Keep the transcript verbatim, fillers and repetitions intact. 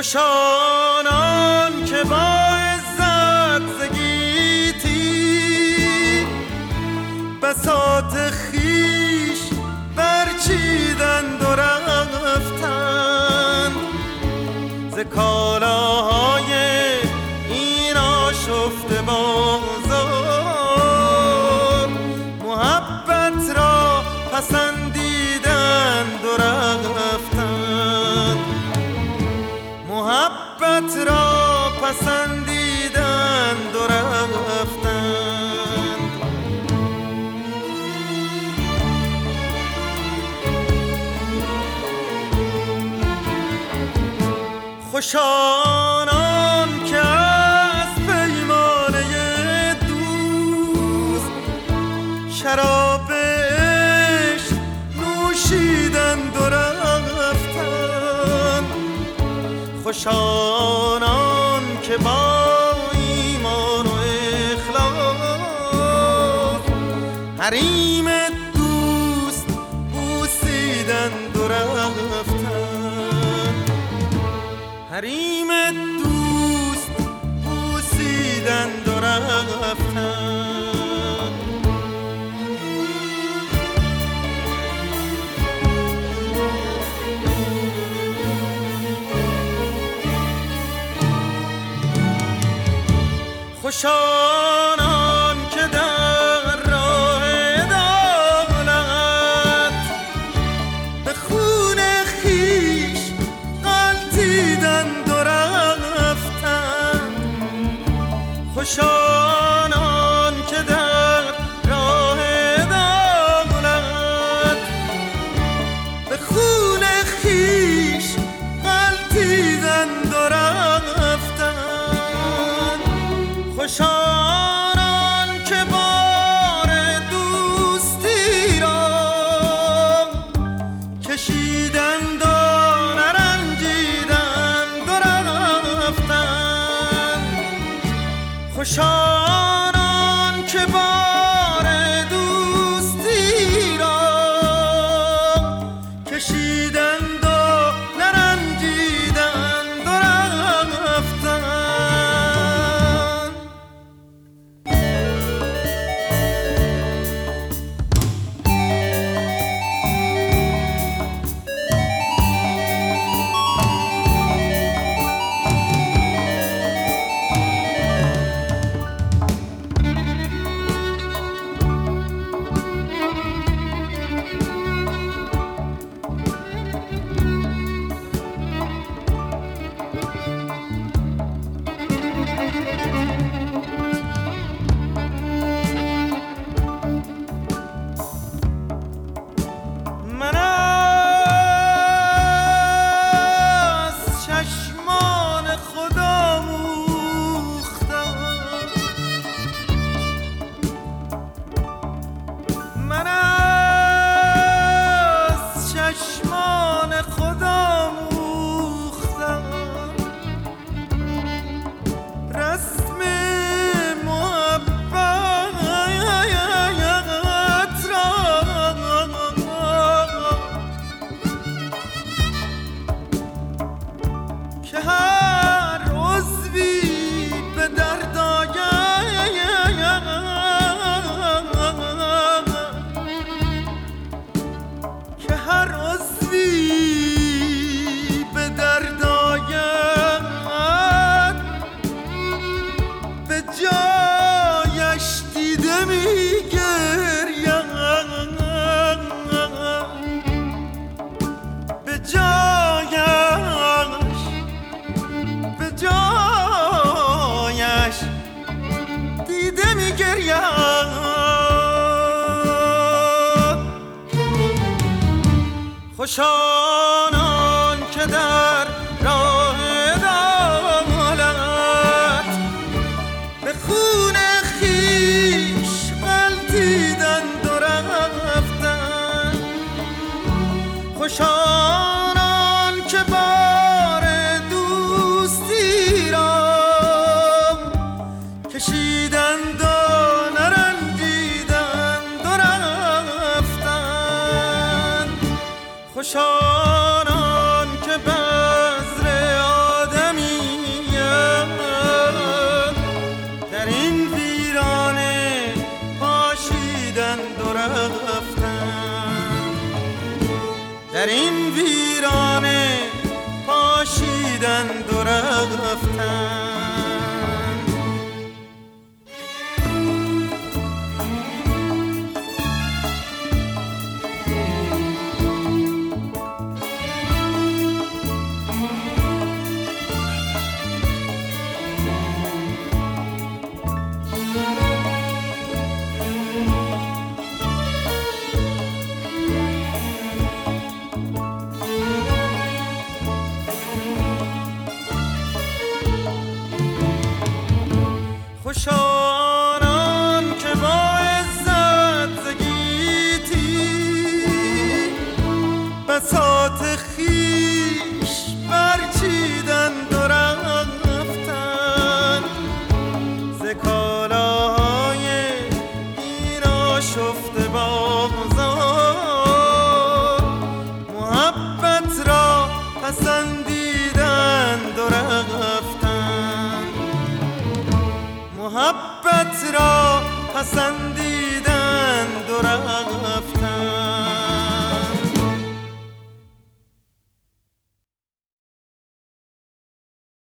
خوشانان که با عزت ز گیتی بساط خویش برچیدند و رفتند ز کالاهای این آشفته بازار محبت را پسندیدند و رفتند محبت را پسندیدند و رفتند خوشانان که از پیمانه دوست شراب عشق نوشیدند و رفتند خوشانان که با ایمان و اخلاص حریم دوست بوسیدند و رفتند حریم دوست بوسیدند و رفتند خوشانان که در راه عدالت به خون خویش غلتیدند و رفتند خوشانان که در راه عدالت به خون خویش غلتیدند و رفتند خوشانان که بار دوستی را کشیدند و نرنجیدند و رفتند خوشانان که بار دوستی را کشیدند و نرنجیدند و رفتند خوشانان که در راه عدالت به خون خویش غلتیدند و رفتند خوشانان که بار دوستی را کشیدند و نرنجیدند و رفتند خوشانان که بر در این ویرانه پاشیدند و رفتند.